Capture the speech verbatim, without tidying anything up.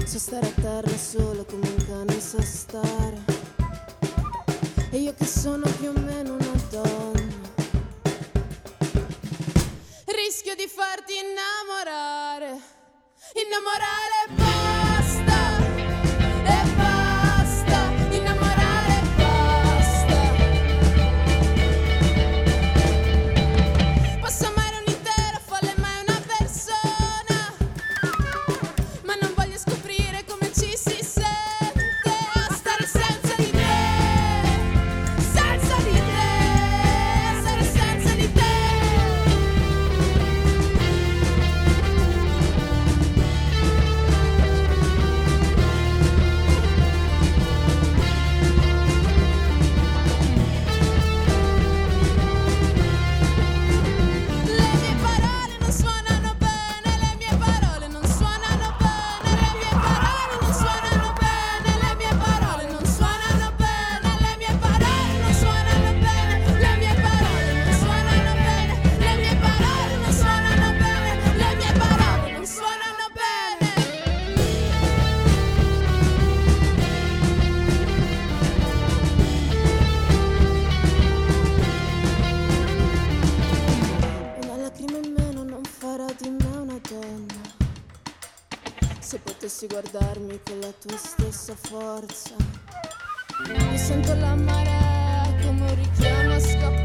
So stare a terra solo come un cane sa stare. E io che sono più o meno una donna, rischio di farti innamorare. Innamorare e basta, e basta, innamorare e basta. Posso amare un intero folle ma è una persona, ma non voglio scoprire come ci si sente a stare senza di te, senza di te, stare senza di te. Le mie parole non suonano bene, le mie parole non suonano bene, le mie parole non suonano bene, le mie parole non suonano bene, le mie parole non suonano bene, le mie parole non suonano bene, le mie parole non suonano bene, le mie parole non suonano bene. Una lacrima in meno non farà di me una donna. Se potessi guardarmi con la tua stessa forza, mi sento la marea come un richiamo a scappare.